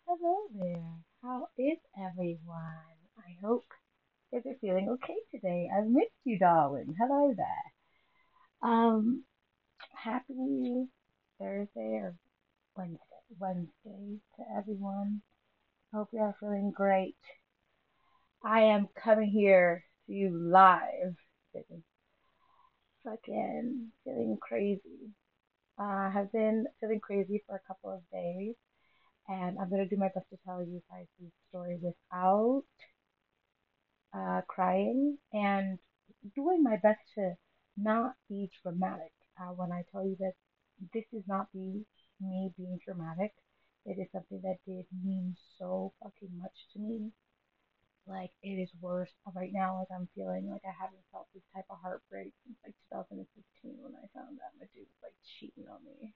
Hello there. How is everyone? I hope that you're feeling okay today. I've missed you, darling. Hello there. Happy Thursday or Wednesday to everyone. Hope you are feeling great. I am coming here to you live. Feeling fucking feeling crazy. I have been feeling crazy for a couple of days, and I'm gonna do my best to tell you guys this story without crying and doing my best to not be dramatic. When I tell you that this is not me being dramatic, it is something that did mean so fucking much to me. Like it is worse right now. Like I'm feeling like I haven't felt this type of heartbreak since like 2015 when I found out my dude was like cheating on me.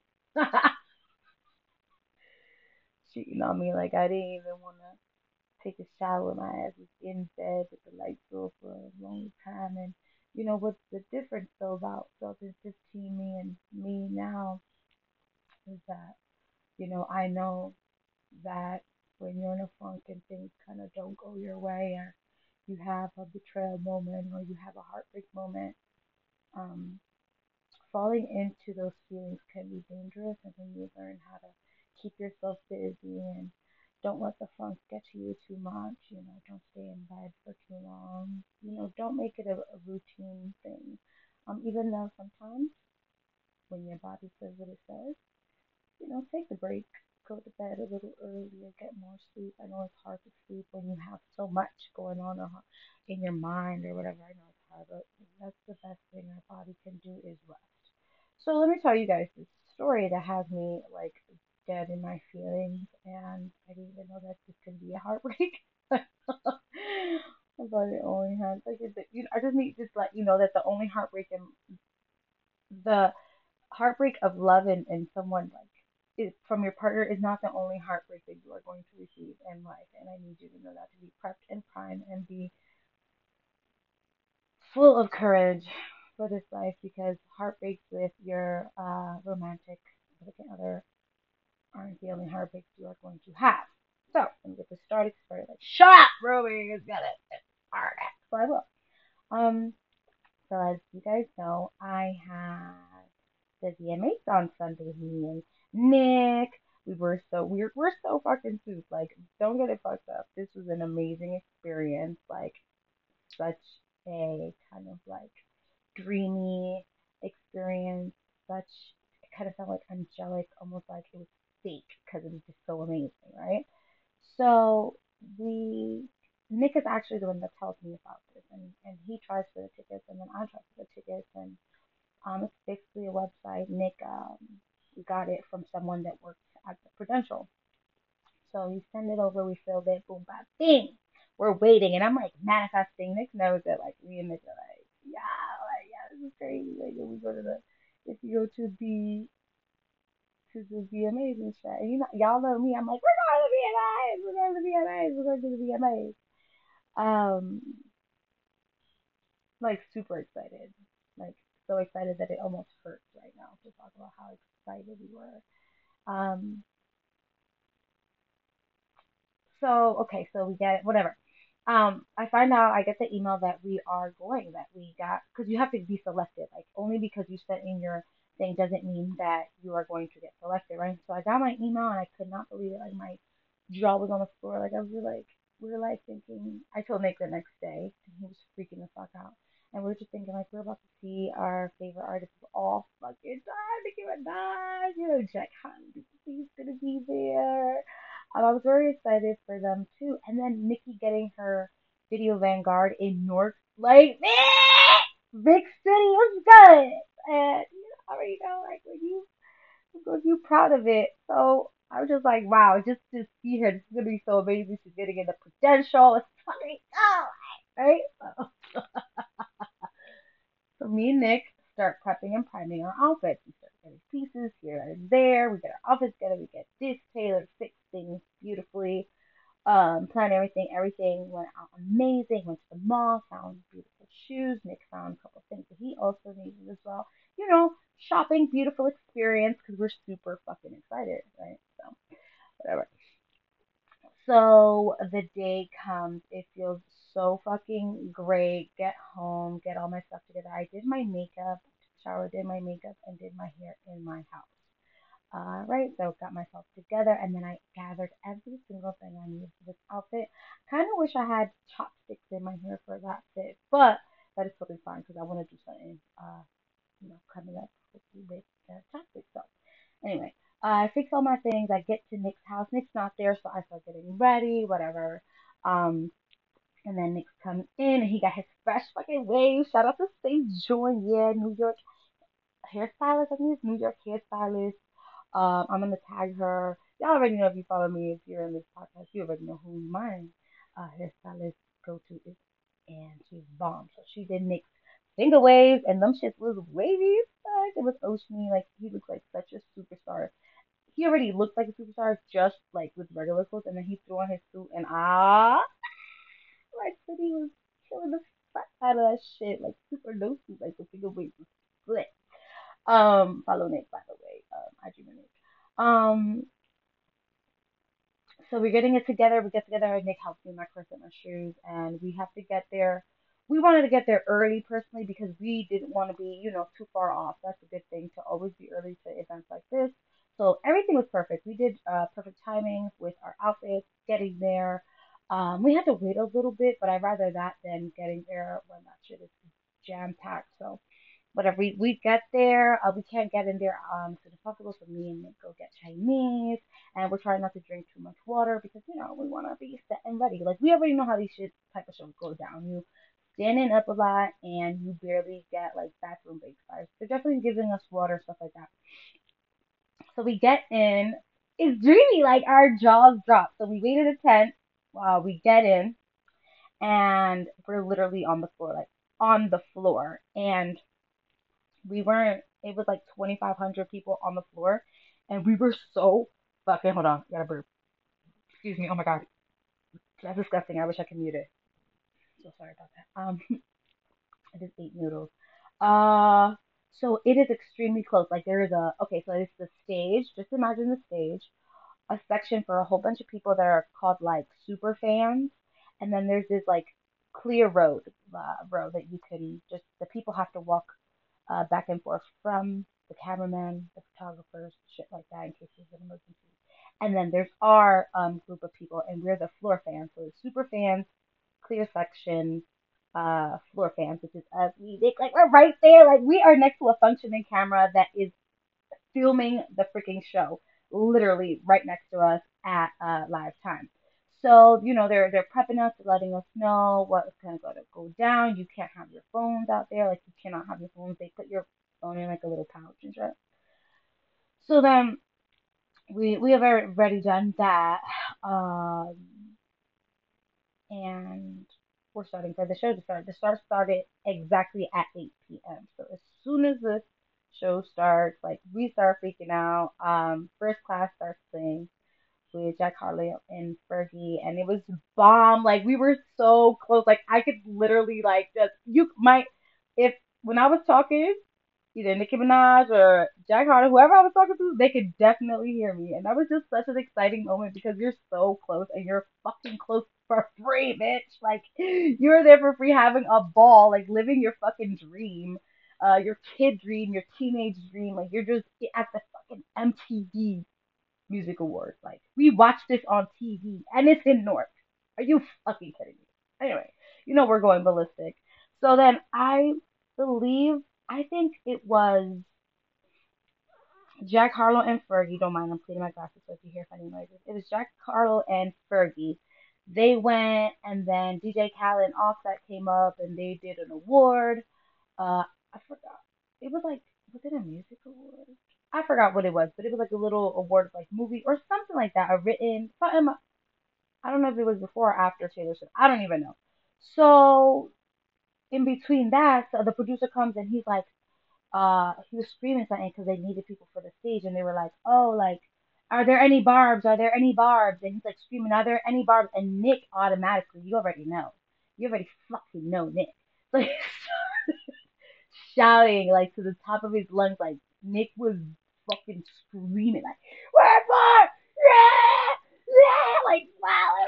Cheating on me like I didn't even want to take a shower. My ass was in bed with the lights off for a long time. And you know what's the difference though about 2015 me and me now is that I know that when you're in a funk and things kind of don't go your way, or you have a betrayal moment, or you have a heartbreak moment, um, falling into those feelings can be dangerous, and when you learn how to keep yourself busy and don't let the funk get to you too much, don't stay in bed for too long, don't make it a routine thing. Even though sometimes when your body says what it says, take a break, go to bed a little earlier, get more sleep. I know it's hard to sleep when you have so much going on in your mind or whatever. I know it's hard, but that's the best thing our body can do is rest. So let me tell you guys this story that has me like dead in my feelings, and I didn't even know that this could be a heartbreak. I thought it only had like I just need to just let you know that the only heartbreak and the heartbreak of love and someone like from your partner is not the only heartbreak that you are going to receive in life, and I need you to know that, to be prepped and primed and be full of courage for this life, because heartbreaks with your romantic significant other aren't the only heartbreaks you are going to have. So let me get this started. Started like, shut up, Ruby is gonna start it. So I will. So as you guys know, I had the VMAs on Sunday. Me and Nick, we're so fucking soup. Like, don't get it fucked up. This was an amazing experience. Like, such a kind of like dreamy experience. Such it kind of felt like angelic, almost like it was fake because it was just so amazing, right? So we Nick is actually the one that tells me about this, and he tries for the tickets, and then I try for the tickets, and it's basically a website. Nick got it from someone that works at the Prudential, so he sent it over. We filled it. Boom, bam, bing. We're waiting, and I'm like manifesting. Nick knows that like me and Nick are like, yeah, this is crazy. Like if we go to the if you go to the VMAs and shit. And y'all know me. I'm like, we're going to the VMAs. We're going to the VMAs. We're going to the VMAs. Like super excited. Like so excited that it almost hurts right now to talk about how excited we were. Um, so okay, so we get it, whatever. I find out I get the email that we are going, that we got, because you have to be selected. Like only because you sent in your thing doesn't mean that you are going to get selected, right? So I got my email and I could not believe it. Like my jaw was on the floor. Like I was like, we were like thinking. I told Nick the next day, and he was freaking the fuck out. And we were just thinking like we're about to see our favorite artists of all fucking time, Nicki Minaj, Jack Harlow, he's gonna be there. I was very excited for them too. And then Nikki getting her Video Vanguard in North, like, big city was good. And I already know, like, when you proud of it. So I was just like, wow, just to see her, this is gonna be so amazing. She's getting in the Prudential. It's fucking go, right? So me and Nick start prepping and priming our outfits. We start getting pieces here and there. We get our outfits together. We get this tailored, fix things beautifully. Plan everything. Everything went out amazing. Went to the mall, found beautiful shoes. Nick found a couple things that he also needed as well. Shopping, beautiful experience because we're super fucking excited, right? So whatever. So the day comes, it feels so fucking great. Get home, get all my stuff together. I did my makeup, shower, did my makeup, and did my hair in my house. Right, so got myself together, and then I gathered every single thing I needed for this outfit. Kind of wish I had chopsticks in my hair for that fit, but that is totally fine because I want to do something, coming up with chopsticks. So anyway, I fix all my things. I get to Nick's house. Nick's not there, so I start getting ready, whatever. Um, and then Nick comes in, and he got his fresh fucking waves. Shout out to St. John, yeah, New York hairstylist. I think it's New York hairstylist. I'm gonna tag her. Y'all already know if you follow me, if you're in this podcast, you already know who my hairstylist go to is, and she's bomb. So she did Nick's finger waves, and them shits was wavy as fuck. It was Oceany, like he looks like such a superstar. He already looked like a superstar just like with regular clothes, and then he threw on his suit, and like City was killing the fuck out of that shit, like super no suit, like the finger waves was split. Follow Nick by the way. IG Nick. Um, so we're getting it together. We get together. Nick helps me with my purse and my shoes, and we have to get there. We wanted to get there early personally because we didn't want to be, too far off. That's a good thing to always be early to events like this. So everything was perfect. We did perfect timing with our outfits, getting there. We had to wait a little bit, but I'd rather that than getting there when that shit is jam packed. So whatever we get there, we can't get in there to the festival, so me and Nick go get Chinese, and we're trying not to drink too much water because we want to be set and ready. Like we already know how these shit type of shows go down. You standing up a lot and you barely get like bathroom breaks. They're definitely giving us water, stuff like that. So we get in. It's dreamy, like our jaws drop. So we waited a tent. We get in, and we're literally on the floor, like on the floor, and we weren't. It was like 2,500 people on the floor, and we were so fucking. Hold on, I gotta burp. Excuse me. Oh my god, that's disgusting. I wish I could mute it. So sorry about that. I just ate noodles. Uh, so it is extremely close. Like there is a okay. So it's the stage. Just imagine the stage, a section for a whole bunch of people that are called like super fans, and then there's this like clear road that you can just the people have to walk back and forth from the cameraman, the photographers, shit like that in case there's an emergency. And then there's our group of people, and we're the floor fans. So the super fans, clear section, floor fans, which is us. Like we're right there, like we are next to a functioning camera that is filming the freaking show, literally right next to us at live time. So they're prepping us, letting us know what's kind of going to go down. You can't have your phones out there, like you cannot have your phones. They put your phone in like a little pouch and shit. So then we have already done that, um, and we're starting for the show to start. The start started exactly at 8 p.m. So as soon as the show starts, like we start freaking out. First class starts playing with Jack Harlow and Fergie, and it was bomb. Like we were so close. Like I could literally like just you might if when I was talking, either Nicki Minaj or Jack Harlow, whoever I was talking to, they could definitely hear me. And that was just such an exciting moment because you're so close and you're fucking close for free, bitch. Like you're there for free having a ball, like living your fucking dream. Your kid dream, your teenage dream, like you're just at the fucking MTV Music Awards. Like we watched this on TV and it's in North. Are you fucking kidding me? Anyway, we're going ballistic. So then believe I think it was Jack Harlow and Fergie. Don't mind, I'm cleaning my glasses so if you hear funny noises. It was Jack Harlow and Fergie. They went, and then DJ Khaled and Offset came up, and they did an award. I forgot. It was it a music award? I forgot what it was, but it was like a little award like movie or something like that. A written something. I don't know if it was before or after Taylor Swift. I don't even know. So in between that, so the producer comes and he's like, he was screaming something because they needed people for the stage, and they were like, oh, like, are there any barbs? Are there any barbs? And he's like screaming, are there any barbs? And Nick automatically, you already fucking know Nick. So he shouting like to the top of his lungs, like Nick was fucking screaming, like, "We're for yeah, yeah!" Like wow,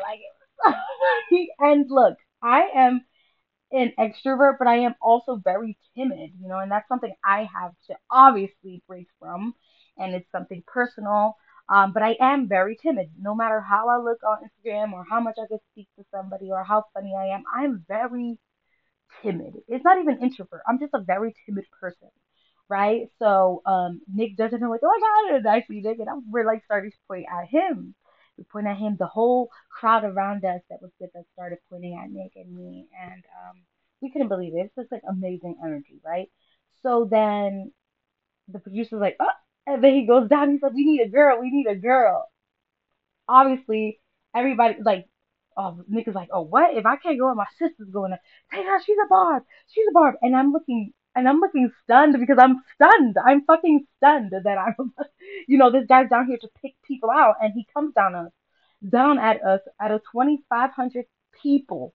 And look, I am an extrovert, but I am also very timid, and that's something I have to obviously break from, and it's something personal. But I am very timid. No matter how I look on Instagram or how much I could speak to somebody or how funny I am, I'm very timid. It's not even introvert. I'm just a very timid person, right? So Nick doesn't know like, oh my god, and I see Nick, and we're like starting to point at him. We point at him. The whole crowd around us that was with us started pointing at Nick and me, and we couldn't believe it. It's just like amazing energy, right? So then the producer's like, oh, and then he goes down. He's like, we need a girl. We need a girl. Obviously everybody like, oh, Nick is like, oh, what? If I can't go, my sister's going to take her. She's a barb. She's a barb. And I'm looking stunned because I'm stunned. I'm fucking stunned that I'm, this guy's down here to pick people out, and he comes down at us out of 2,500 people.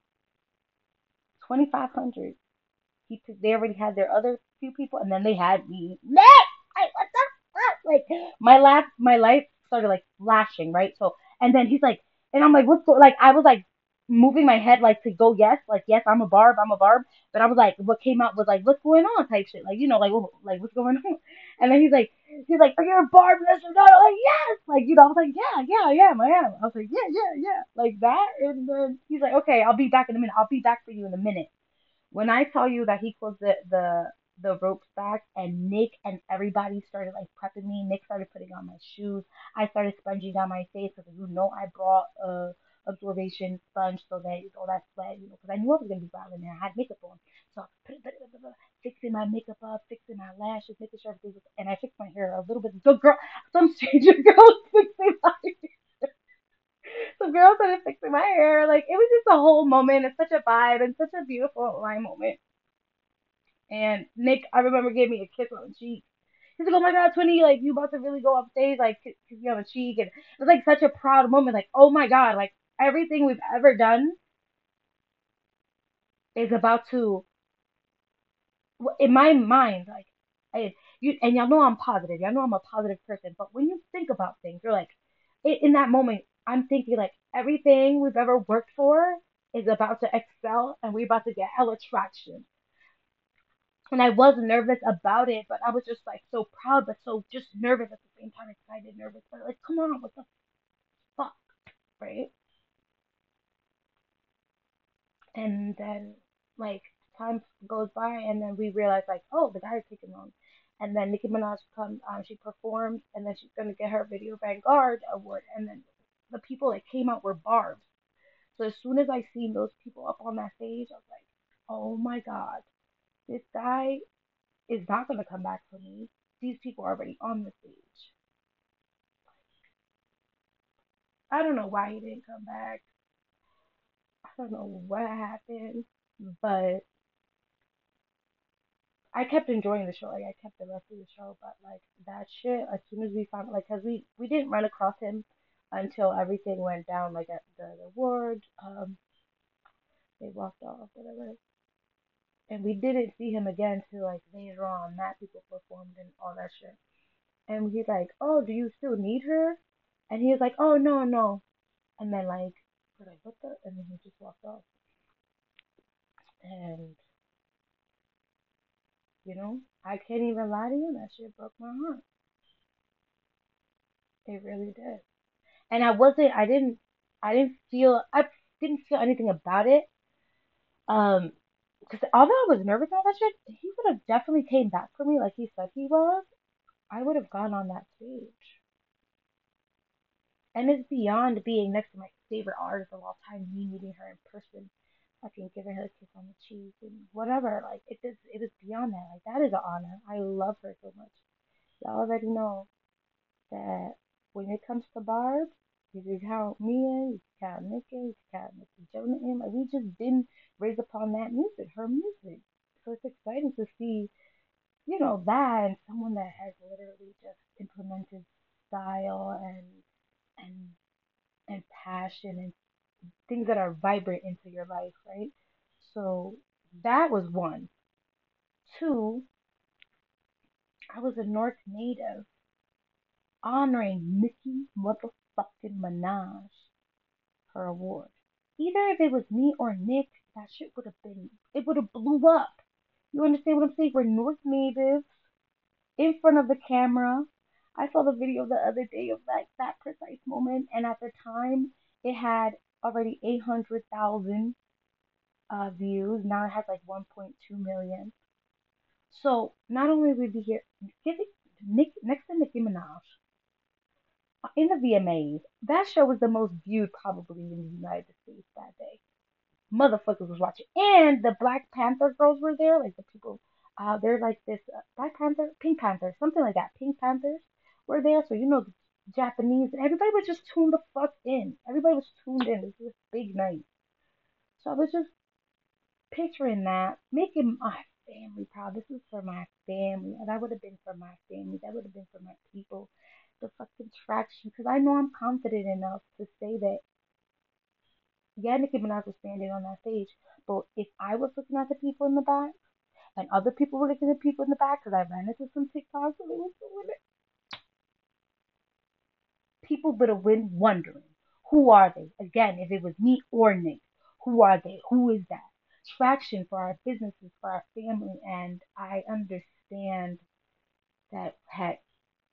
2,500. They already had their other few people, and then they had me. Nick, what the fuck? Like my life started like flashing, right? So, and then he's like, and I'm like, what's going? Like I was like moving my head like to go yes, like yes, I'm a barb. But I was like, what came out was like, what's going on type shit, like like what's going on? And then he's like, are you a barb? Yes or no? I'm like, yes, like I was like, yeah, I am. I was like, yeah, like that. And then he's like, okay, I'll be back in a minute. I'll be back for you in a minute. When I tell you that he closed the ropes back, and Nick and everybody started like prepping me. Nick started putting on my shoes. I started sponging down my face because I brought a absorption sponge so that all that sweat, because I knew I was gonna be violent and I had makeup on. So I was fixing my makeup up, fixing my lashes, making sure everything was, and I fixed my hair a little bit. Some stranger girl was fixing my some girl started fixing my hair. Like it was just a whole moment. It's such a vibe and such a beautiful line moment. And Nick, I remember, gave me a kiss on the cheek. He's like, "Oh my God, Twinny, like you about to really go up stage, like kiss me on the cheek," and it was like such a proud moment. Like, oh my God, like everything we've ever done is about to, in my mind, like, and y'all know I'm positive. Y'all know I'm a positive person. But when you think about things, you're like, in that moment, I'm thinking like everything we've ever worked for is about to excel, and we're about to get hella traction. And I was nervous about it, but I was just like so proud, but so just nervous at the same time, excited, nervous, but like, come on, what the fuck, right? And then like time goes by, and then we realize like, oh, the guy's taking on. And then Nicki Minaj comes, she performs, and then she's gonna get her Video Vanguard award, and then the people that came out were barbs. So as soon as I seen those people up on that stage, I was like, oh my God, this guy is not gonna come back for me. These people are already on the stage. I don't know why he didn't come back. I don't know what happened, but I kept enjoying the show. Like I kept the rest of the show, but like that shit. As soon as we found, like, cause we didn't run across him until everything went down, like at the award. They walked off, whatever, and we didn't see him again till like later on. Mad people performed and all that shit. And he's like, "Oh, do you still need her?" And he was like, "Oh no, no." And then like we're like, "What the?" And then he just walked off. And I can't even lie to you. That shit broke my heart. It really did. And I didn't feel anything about it. Um, because although I was nervous about that shit, he would have definitely came back for me like he said he was. I would have gone on that stage. And it's beyond being next to my favorite artist of all time, me meeting her in person, fucking giving her a kiss on the cheek and whatever. Like it is beyond that. Like that is an honor. I love her so much. Y'all already know that when it comes to Barb, you can count Mia, you can count Nicki, you can count Nicki Jonah, and like we just didn't raise upon that music, her music. So it's exciting to see, that, and someone that has literally just implemented style and and passion and things that are vibrant into your life, right? So that was one. Two, I was a North native honoring Nicki motherfucking Minaj her award. either if it was me or Nick, that shit would have been, it would have blew up. You understand what I'm saying? We're North natives in front of the camera. I saw the video the other day of like that precise moment, and at the time, it had already 800,000 views. Now it has like 1.2 million. So not only would we hear Nick next to Nicki Minaj in the VMAs, that show was the most viewed probably in the United States that day. Motherfuckers was watching, and the Black Panther girls were there, like the people. There's like this Black Panther, Pink Panther, something like that. Pink Panthers were there, so Japanese, and everybody was just tuned the fuck in. Everybody was tuned in. This was a big night, so I was just picturing that, making my family proud. This is for my family. And that would have been for my family. That would have been for my people. The fucking traction. Because I know I'm confident enough to say that, yeah, Nicki Minaj was standing on that stage. But if I was looking at the people in the back, and other people were looking at people in the back, because I ran into some TikToks and they were doing it, people would have been wondering, who are they? Again, if it was me or Nick, who are they? Who is that? Traction for our businesses, for our family, and I understand that heck,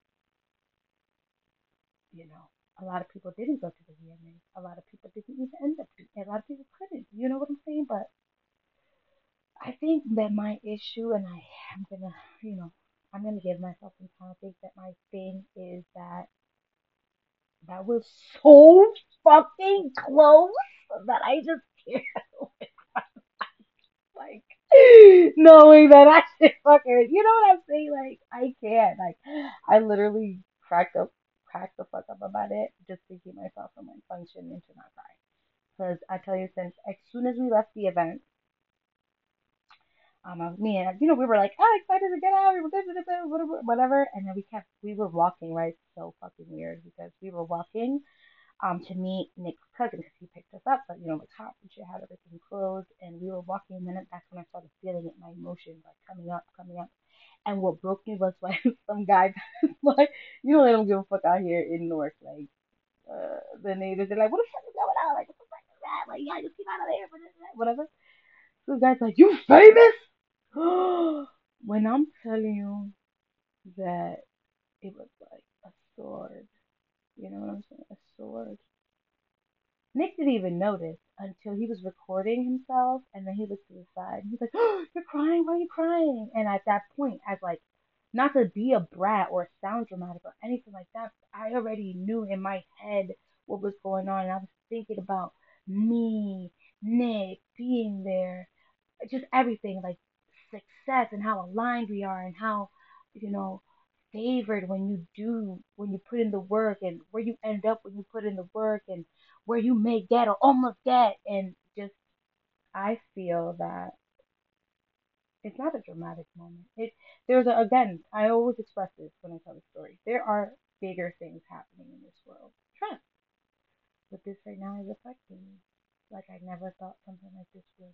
a lot of people didn't go to the VMAs. A lot of people didn't even end up. A lot of people couldn't. You know what I'm saying? But I think that my issue, and am gonna, I'm gonna give myself some time. I think that my thing is that that was so fucking close that I just can't like knowing that I should fucking, you know what I'm saying? Like I can't. Like I literally cracked the fuck up about it just to keep myself from like function into not crying. Because I tell you, since as soon as we left the event, me and we were like, oh, excited to get out, we were good, whatever, and then we were walking, right? So fucking weird because we were walking to meet Nick's cousin because he picked us up, but the top and shit had everything closed, and we were walking, and then that's when I started feeling it, my emotions like coming up, coming up. And what broke me was when some guy, like, they don't give a fuck out here in North, like, the natives, they're like, what the fuck is going on? Like, what the fuck is that? Like, yeah, just get out of there, whatever. So the guy's like, you famous? When I'm telling you that it was like a sword, you know what I'm saying? A sword. Nick didn't even notice until he was recording himself, and then he looked to the side. And he's like, oh, "You're crying? Why are you crying?" And at that point, as like, not to be a brat or sound dramatic or anything like that, I already knew in my head what was going on, and I was thinking about me, Nick, being there, just everything, like success and how aligned we are, and how you know favored when you put in the work, and where you end up when you put in the work, and where you may get or almost get. And just I feel that it's not a dramatic moment. Again, I always express this when I tell the story, there are bigger things happening in this world, Trent, but this right now is affecting me like I never thought something like this would.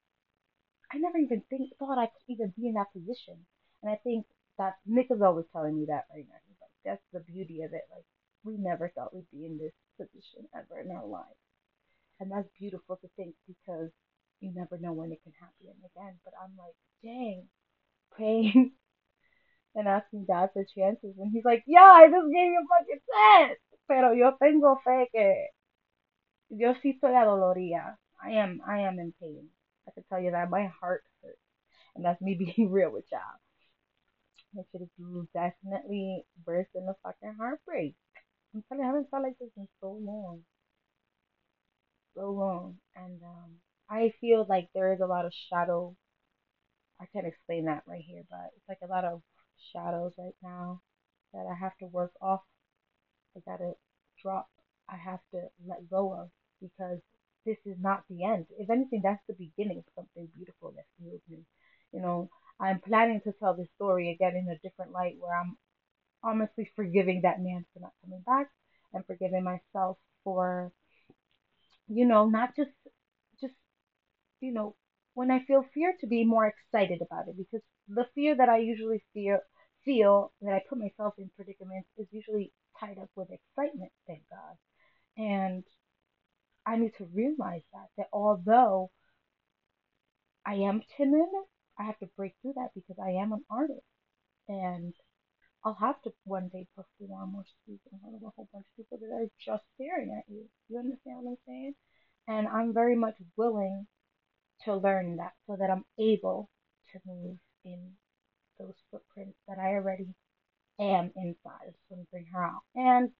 I never even thought I could even be in that position. And I think that Nick is always telling me that right now. He's like, that's the beauty of it. Like, we never thought we'd be in this position ever in our lives. And that's beautiful to think because you never know when it can happen again. But I'm like, dang, praying and asking God for chances. And he's like, yeah, I just gave you a fucking chance. Pero yo tengo fe que yo sí estoy adolorida. I am in pain. I can tell you that my heart hurts. And that's me being real with y'all. That shit is definitely worse than the fucking heartbreak. I'm telling you, I haven't felt like this in so long. So long. And I feel like there is a lot of shadow. I can't explain that right here, but it's like a lot of shadows right now that I have to work off. I gotta drop. I have to let go of because this is not the end. If anything, that's the beginning of something beautiful that heals me. You know, I'm planning to tell this story again in a different light where I'm honestly forgiving that man for not coming back and forgiving myself for, not just, you know, when I feel fear to be more excited about it because the fear that I usually feel that I put myself in predicaments is usually tied up with excitement, thank God. And I need to realize that although I am timid, I have to break through that because I am an artist and I'll have to one day perform or speak in front of a whole bunch of people that are just staring at you. You understand what I'm saying? And I'm very much willing to learn that so that I'm able to move in those footprints that I already am inside. I just want to bring her out. And,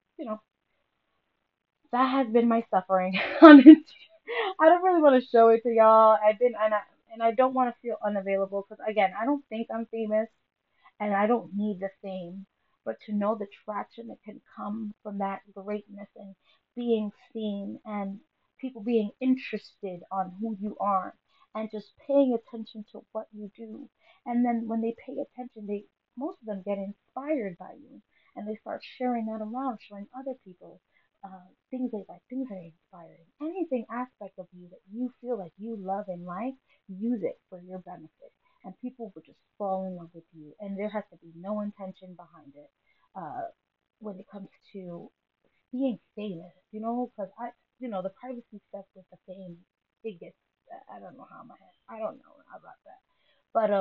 that has been my suffering on Instagram. I don't really want to show it to y'all. And I don't want to feel unavailable because again, I don't think I'm famous and I don't need the fame, but to know the traction that can come from that greatness and being seen and people being interested on who you are and just paying attention to what you do. And then when they pay attention, they most of them get inspired by you and they start sharing that around, showing other people things they like, things that are inspiring. Anything aspect of you that you feel like you love and like, use it for your benefit and people would just fall in love with you, and there has to be no intention behind it. When it comes to being famous, because the privacy stuff with the fame, it gets, I don't know how my head, I don't know about that, but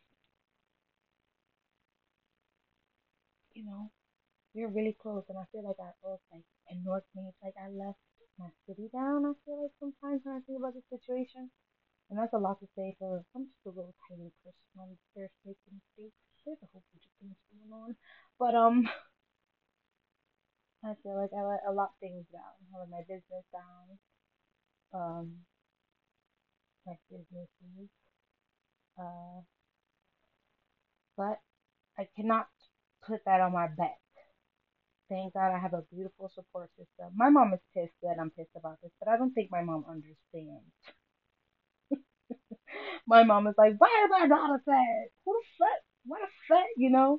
you know, we're really close, and I feel like I also like in North Maine, like I left my city down. I feel like sometimes when I think about the situation. And that's a lot to say for I'm just a little tiny person on there's making mistakes. There's a whole bunch of things going on. But I feel like I let a lot of things down. I let my business down. Um my businesses. Uh but I cannot put that on my back. Thank God I have a beautiful support system. My mom is pissed that I'm pissed about this, but I don't think my mom understands. My mom is like, why is my daughter sad? Who the fuck? What a fuck?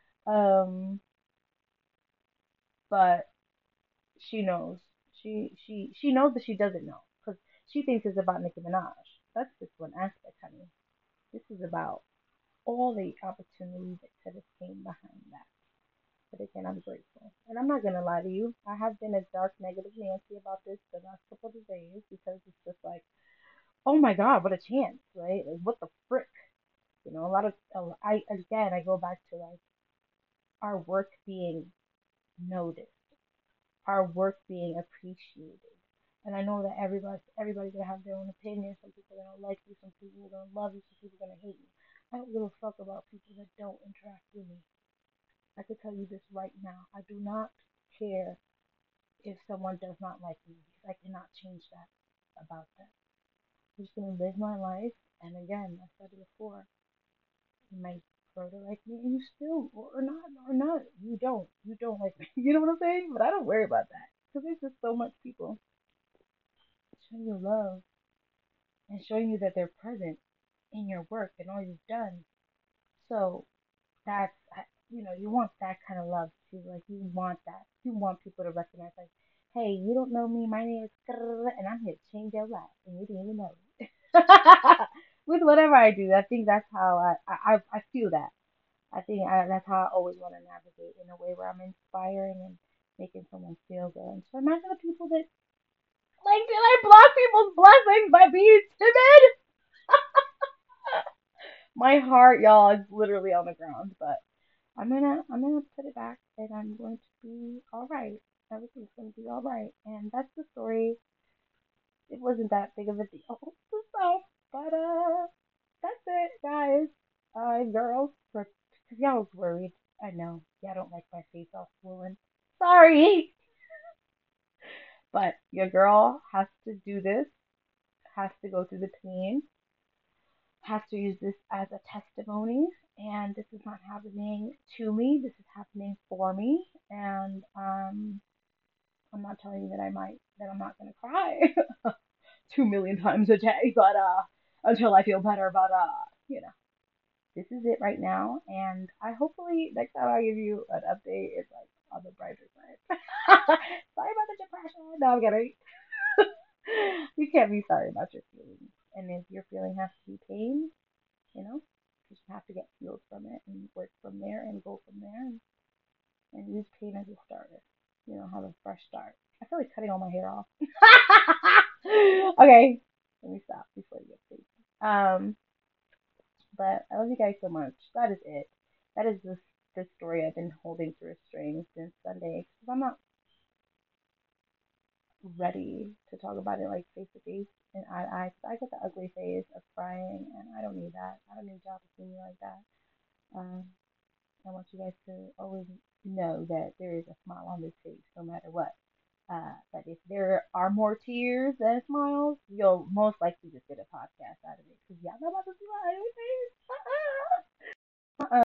But she knows. She knows that she doesn't know because she thinks it's about Nicki Minaj. That's just one aspect, honey. This is about all the opportunities that could have came behind that. But again, I'm grateful, and I'm not gonna lie to you. I have been a dark negative Nancy about this the last couple of days because it's just like, oh my God, what a chance, right? Like, what the frick? A lot of I go back to like our work being noticed, our work being appreciated. And I know that everybody's gonna have their own opinion. Some people are gonna like you, some people are gonna love you, some people are gonna hate you. I don't give a fuck about people that don't interact with me. I can tell you this right now. I do not care if someone does not like me because I cannot change that about them. I'm just gonna live my life, and again, I said it before, you might grow to like me, and you still or not. You don't like me. You know what I'm saying? But I don't worry about that because there's just so much people showing you love and showing you that they're present in your work and all you've done. So that's you want that kind of love too. Like you want that. You want people to recognize like, hey, you don't know me. My name is and I'm here to change your life, and you didn't even know it. With whatever I do, I think that's how I feel that. That's how I always want to navigate in a way where I'm inspiring and making someone feel good. So imagine the people that like, did I block people's blessings by being timid? My heart, y'all, is literally on the ground, but I'm gonna put it back and I'm going to be alright. Everything's gonna be alright. And that's the story. It wasn't that big of a deal. So, but that's it, guys. Girls, for cause y'all was worried. I know. Y'all don't like my face all swollen. Sorry. But your girl has to do this, has to go through the pain, has to use this as a testimony. And this is not happening to me. This is happening for me. And I'm not telling you that I'm not gonna cry 2 million times a day, but until I feel better. But this is it right now. And I hopefully next time I give you an update, it's like on the brighter side. Sorry about the depression. No, I'm kidding. You can't be sorry about your feelings. And if your feeling has to be pain, you just have to get healed from it and work from there and go from there and use pain as a starter. Have a fresh start. I feel like cutting all my hair off. Okay, let me stop before you get crazy. But I love you guys so much. That is it. That is the story I've been holding through a string since Sunday because I'm not ready to talk about it like face to face and eye to eye. 'Cause I get the ugly face of crying, and I don't need that. I don't need y'all to see me like that. Um, I want you guys to always know that there is a smile on this face no matter what. But if there are more tears than smiles, you'll most likely just get a podcast out of it because y'all not about to see my ugly face. Uh-uh.